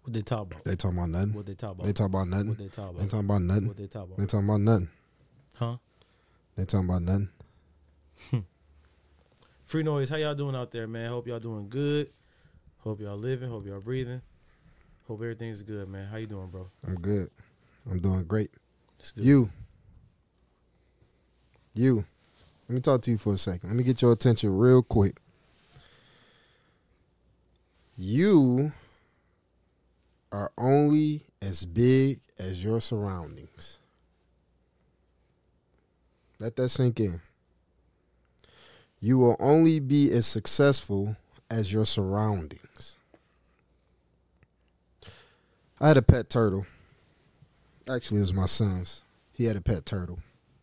What they talk about? They talking about nothing. What they talk about? They talk about nothing. What they talk about? They talking about nothing. What they talk about? They talking about nothing. Huh? They talking about nothing. Free Noise, how y'all doing out there, man? Hope y'all doing good. Hope y'all living. Hope y'all breathing. Hope everything's good, man. How you doing, bro? I'm good. I'm doing great. It's good. You. Let me talk to you for a second. Let me get your attention real quick. You are only as big as your surroundings. Let that sink in. You will only be as successful as your surroundings. I had a pet turtle. Actually, it was my son's. He had a pet turtle.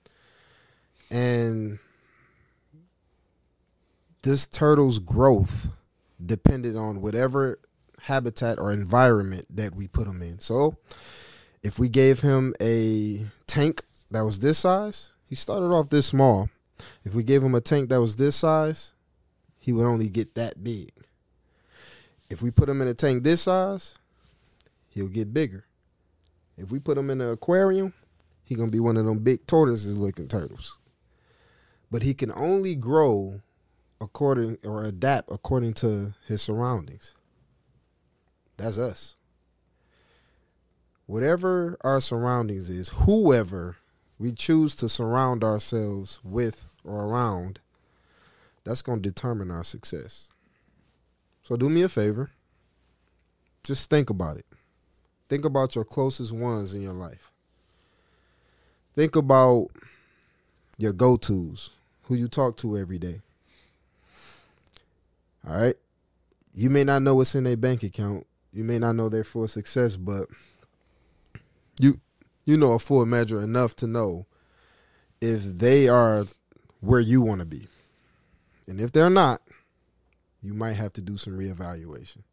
And this turtle's growth depended on whatever habitat or environment that we put him in. So if we gave him a tank that was this size, he started off this small. If we gave him a tank that was this size, he would only get that big. If we put him in a tank this size, he'll get bigger. If we put him in an aquarium, he's going to be one of them big tortoises looking turtles. But he can only grow according or adapt according to his surroundings. That's us. Whatever our surroundings is, whoever we choose to surround ourselves with or around, that's going to determine our success. So do me a favor. Just think about it. Think about your closest ones in your life. Think about your go-tos, who you talk to every day. All right? You may not know what's in their bank account. You may not know their full success, but you know a full measure enough to know if they are where you want to be. And if they're not, you might have to do some reevaluating.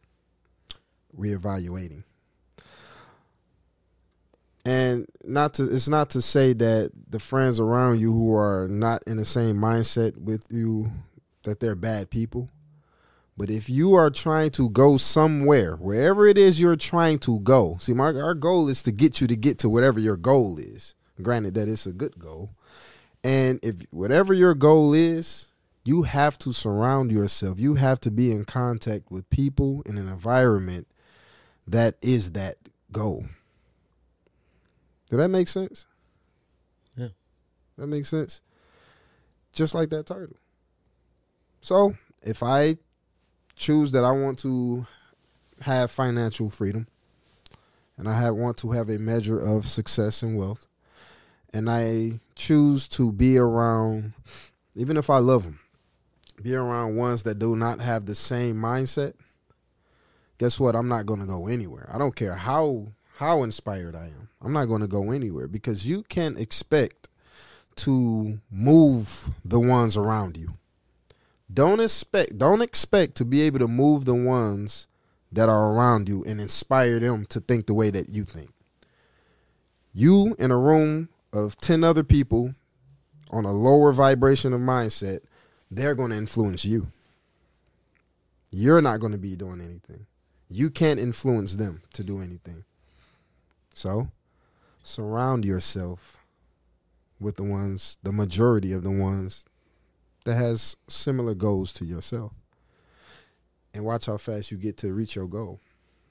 And it's not to say that the friends around you who are not in the same mindset with you, that they're bad people. But if you are trying to go somewhere, wherever it is you're trying to go, see, our goal is to get to whatever your goal is. Granted that it's a good goal. And if whatever your goal is, you have to surround yourself. You have to be in contact with people in an environment that is that goal. Does that make sense? Yeah. That makes sense? Just like that turtle. So if I choose that I want to have financial freedom and I want to have a measure of success and wealth, and I choose to be around, even if I love them, be around ones that do not have the same mindset, guess what? I'm not going to go anywhere. I don't care how inspired I am. I'm not going to go anywhere because you can't expect to move the ones around you. Don't expect to be able to move the ones that are around you and inspire them to think the way that you think. You in a room of 10 other people on a lower vibration of mindset, they're going to influence you. You're not going to be doing anything. You can't influence them to do anything. So, surround yourself with the majority of the ones that has similar goals to yourself. And watch how fast you get to reach your goal.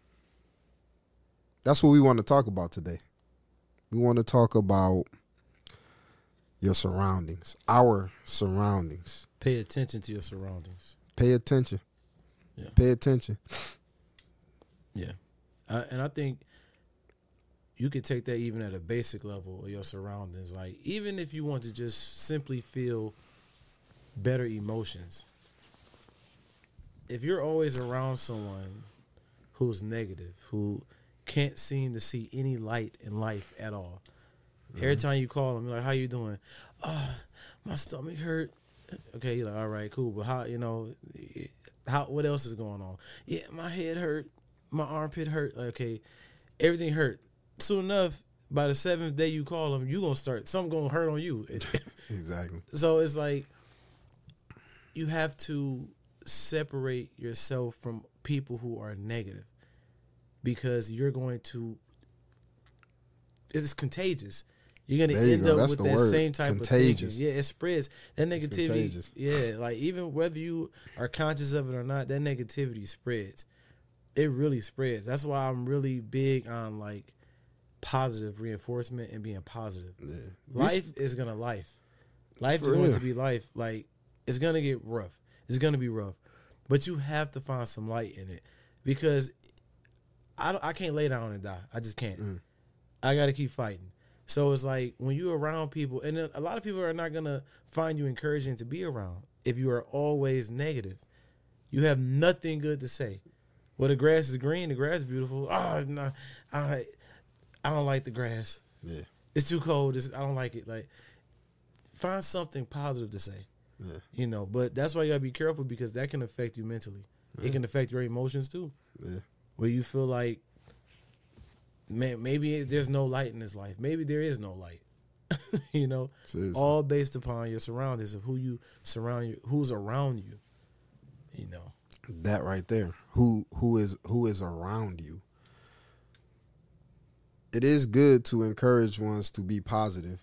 That's what we want to talk about today. We want to talk about your surroundings, our surroundings. Pay attention to your surroundings. Pay attention. Yeah. Pay attention. Yeah. And I think you could take that even at a basic level of your surroundings. Like, even if you want to just simply feel better emotions, if you're always around someone who's negative, who can't seem to see any light in life at all, every time you call them, you're like, how you doing? Oh, my stomach hurt. Okay, you're like, all right, cool. But what else is going on? Yeah, my head hurt. My armpit hurt. Like, okay, everything hurt. Soon enough, by the 7th day you call them, you're going to start, something going to hurt on you. Exactly. So it's like, you have to separate yourself from people who are negative. because you're going to. It's contagious. You're gonna There you end go. up That's with the that word. same type Contagious. of thinking. Yeah, it spreads. That It's negativity. contagious. Yeah, like even whether you are conscious of it or not, that negativity spreads. It really spreads. That's why I'm really big on like positive reinforcement and being positive. Yeah. Life is gonna life. Life is For going real. to be life. Like it's gonna get rough. It's gonna be rough, but you have to find some light in it because I can't lay down and die. I just can't. I got to keep fighting. So it's like when you're around people, and a lot of people are not gonna find you encouraging to be around if you are always negative. You have nothing good to say. Well, the grass is green. The grass is beautiful. Oh no, I don't like the grass. Yeah. It's too cold. I don't like it. Like, find something positive to say. Yeah. You know, but that's why you gotta be careful because that can affect you mentally. It can affect your emotions too. Yeah. Where you feel like, man, maybe there's no light in this life. Maybe there is no light. You know, Seriously. all based upon your surroundings of who you surround you, who's around you. You know, That right there. Who is around you. It is good to encourage ones to be positive.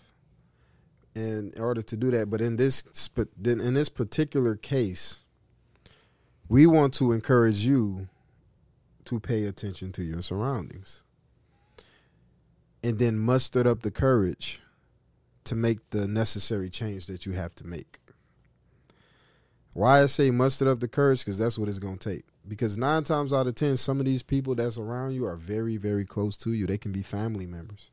In order to do that, but in this particular case, we want to encourage you to pay attention to your surroundings. And then muster up the courage to make the necessary change that you have to make. Why I say muster up the courage? Because that's what it's going to take. Because 9 times out of 10, some of these people that's around you are very, very close to you. They can be family members.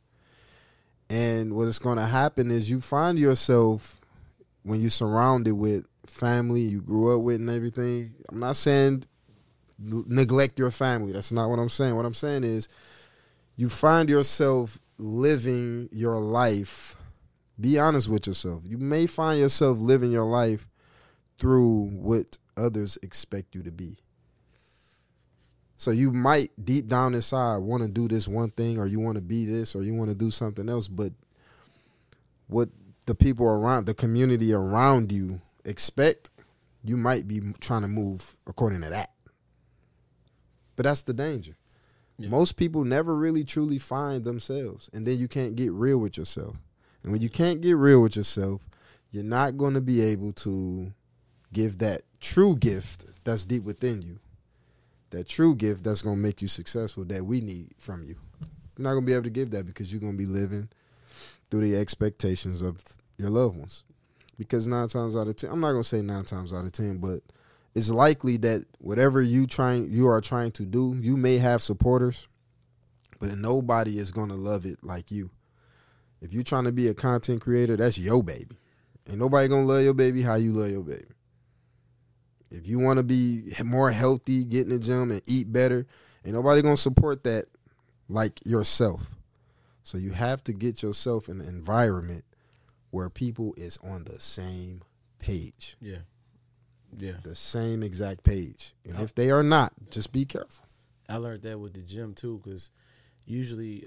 And what's going to happen is you find yourself, when you're surrounded with family you grew up with and everything, I'm not saying neglect your family. That's not what I'm saying. What I'm saying is you find yourself living your life. Be honest with yourself. You may find yourself living your life through what others expect you to be. So you might deep down inside want to do this one thing, or you want to be this, or you want to do something else, but what the people around, the community around you expect, you might be trying to move according to that. But that's the danger. Yeah. Most people never really truly find themselves, and then you can't get real with yourself. And when you can't get real with yourself, you're not going to be able to give that true gift that's deep within you. That true gift that's going to make you successful that we need from you. You're not going to be able to give that because you're going to be living through the expectations of your loved ones. Because 9 times out of 10, I'm not going to say 9 times out of 10, but it's likely that whatever you are trying to do, you may have supporters, but nobody is going to love it like you. If you're trying to be a content creator, that's your baby. Ain't nobody going to love your baby how you love your baby. If you want to be more healthy, get in the gym and eat better, ain't nobody going to support that like yourself. So you have to get yourself in an environment where people is on the same page. Yeah. Yeah. The same exact page. And if they are not, just be careful. I learned that with the gym too, because usually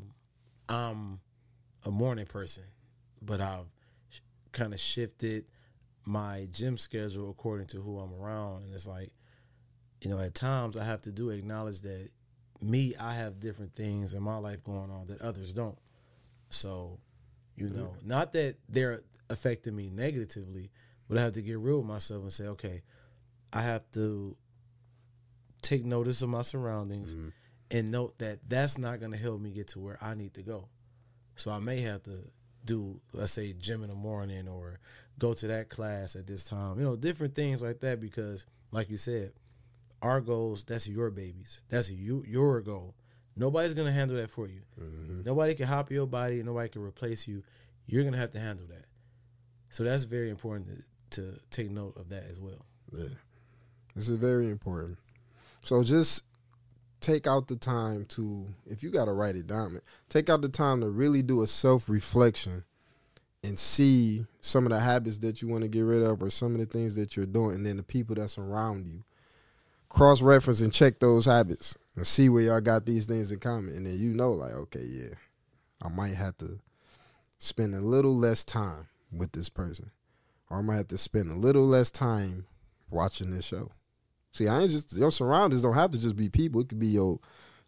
I'm a morning person, but I've kind of shifted my gym schedule according to who I'm around. And it's like, you know, at times I have to acknowledge that I have different things in my life going on that others don't. So, you know, not that they're affecting me negatively, but I have to get real with myself and say, okay, I have to take notice of my surroundings and note that that's not going to help me get to where I need to go. So I may have to do, let's say, gym in the morning or go to that class at this time, you know, different things like that, because like you said, our goals, that's your babies. That's your goal. Nobody's going to handle that for you. Nobody can hop your body. Nobody can replace you. You're going to have to handle that. So that's very important to take note of that as well. Yeah. This is very important. So just take out the time to, if you got to write it down, take out the time to really do a self-reflection and see some of the habits that you want to get rid of or some of the things that you're doing, and then the people that's around you. Cross-reference and check those habits and see where y'all got these things in common. And then you know, like, okay, yeah, I might have to spend a little less time with this person. Or I might have to spend a little less time watching this show. See, your surroundings don't have to just be people. It could be your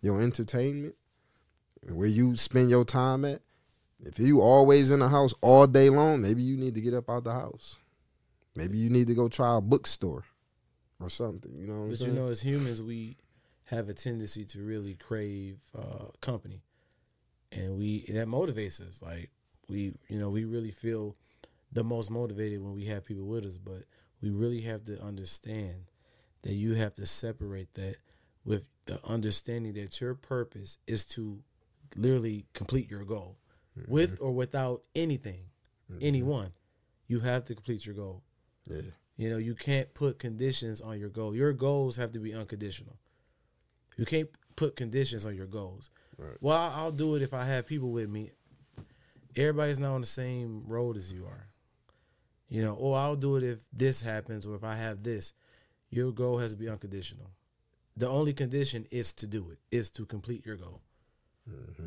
your entertainment, where you spend your time at. If you always in the house all day long, maybe you need to get up out the house. Maybe you need to go try a bookstore or something. You know what I'm saying? But you know, as humans, we have a tendency to really crave company, and that motivates us. Like we really feel the most motivated when we have people with us. But we really have to understand that you have to separate that with the understanding that your purpose is to literally complete your goal. Mm-hmm. With or without anything, anyone, you have to complete your goal. Yeah. You know, you can't put conditions on your goal. Your goals have to be unconditional. You can't put conditions on your goals. Right. Well, I'll do it if I have people with me. Everybody's not on the same road as you are. You know, or I'll do it if this happens or if I have this. Your goal has to be unconditional. The only condition is to do it, is to complete your goal. Mm-hmm.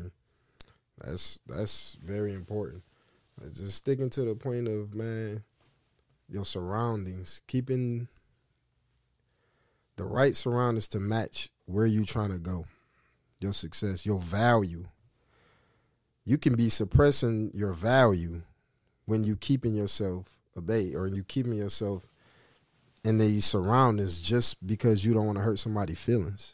That's very important. Just sticking to the point of, man, your surroundings, keeping the right surroundings to match where you're trying to go, your success, your value. You can be suppressing your value when you keeping yourself obeyed or you keeping yourself in these surroundings just because you don't want to hurt somebody's feelings.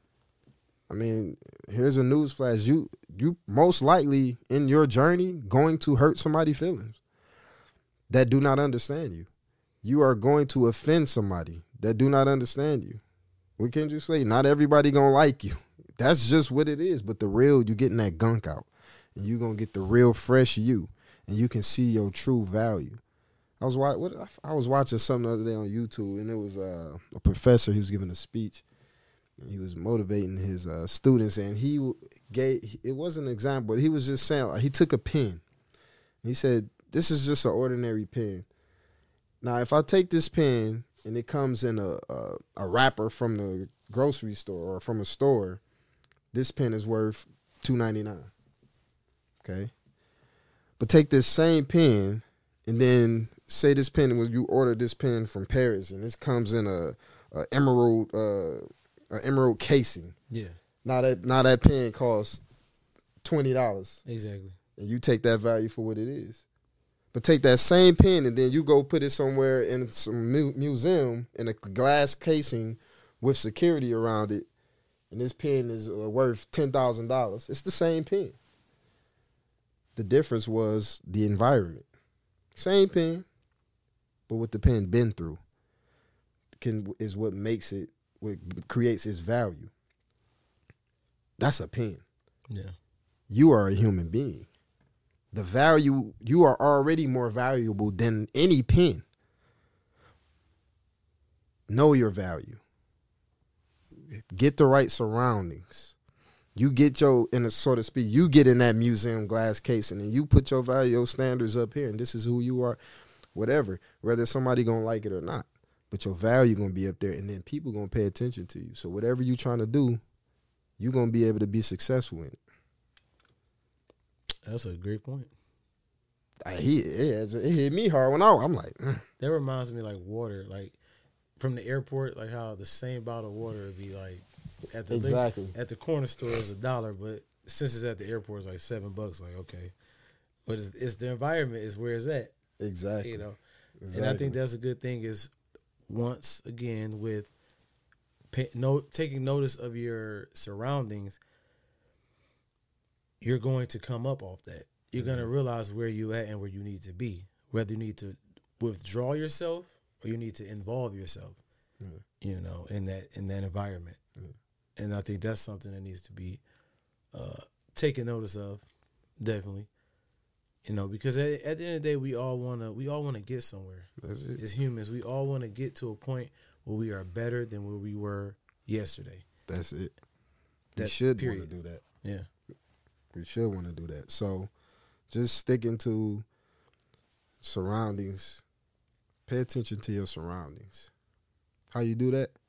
I mean, here's a news flash. You most likely in your journey going to hurt somebody's feelings that do not understand you. You are going to offend somebody that do not understand you. What can you say? Not everybody gonna like you. That's just what it is. But the real, you getting that gunk out. And you gonna get the real fresh you. And you can see your true value. I was watching something the other day on YouTube, and it was a professor. He was giving a speech. He was motivating his students, and it wasn't an example, but he was just saying, like, he took a pen. He said, this is just an ordinary pen. Now, if I take this pen and it comes in a wrapper from the grocery store or from a store, this pen is worth $2.99. Okay? But take this same pen and then say this pen, when you order this pen from Paris and this comes in a emerald casing. Yeah. Now that pen costs $20. Exactly. And you take that value for what it is. But take that same pen and then you go put it somewhere in some museum in a glass casing with security around it, and this pen is worth $10,000. It's the same pen. The difference was the environment. Same pen, but what the pen been through is what makes it, what creates its value. That's a pen. Yeah. You are a human being. The value, you are already more valuable than any pen. Know your value. Get the right surroundings. You get so to speak, you get in that museum glass casing and you put your value, your standards up here, and this is who you are, whatever, whether somebody gonna like it or not. But your value gonna be up there, and then people gonna pay attention to you. So whatever you trying to do, you gonna be able to be successful in it. That's a great point. It hit me hard when I'm like, That reminds me like water, like from the airport, like how the same bottle of water would be like at the corner store is $1, but since it's at the airport, it's like $7. Like, okay, but it's the environment is where it's at. Exactly. You know, exactly. And I think that's a good thing is once again with taking notice of your surroundings, you're going to come up off that. You're going to realize where you at and where you need to be, whether you need to withdraw yourself or you need to involve yourself, you know, in that environment. And I think that's something that needs to be taken notice of, definitely. You know, because at the end of the day, we all want to get somewhere. That's it. As humans, we all want to get to a point where we are better than where we were yesterday. That's it. We should want to do that. Yeah. We should want to do that. So just sticking to surroundings. Pay attention to your surroundings. How you do that?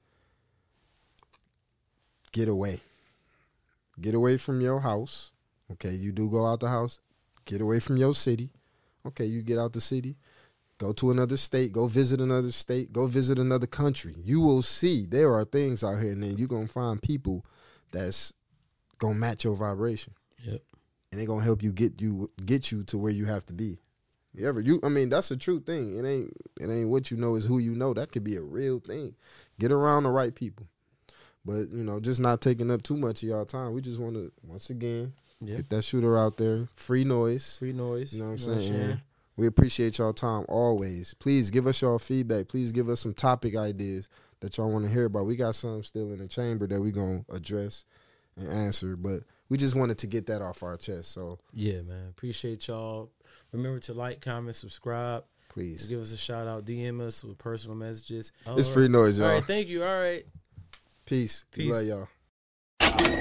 Get away. Get away from your house. Okay, you do go out the house. Get away from your city. Okay, you get out the city. Go to another state. Go visit another state. Go visit another country. You will see there are things out here, and then you're going to find people that's gonna match your vibration. Yep. And they gonna help you get you to where you have to be. I mean, that's a true thing. It ain't what you know, is who you know. That could be a real thing. Get around the right people. But, just not taking up too much of y'all time. We just want to, once again, get that shooter out there. Free noise. Free noise. You know what I'm saying? We appreciate y'all time always. Please give us y'all feedback. Please give us some topic ideas that y'all want to hear about. We got some still in the chamber that we going to address and answer. But we just wanted to get that off our chest. So yeah, man. Appreciate y'all. Remember to like, comment, subscribe. Please. Give us a shout out. DM us with personal messages. It's free noise, y'all. All right. Thank you. All right. Peace. Peace. Love y'all.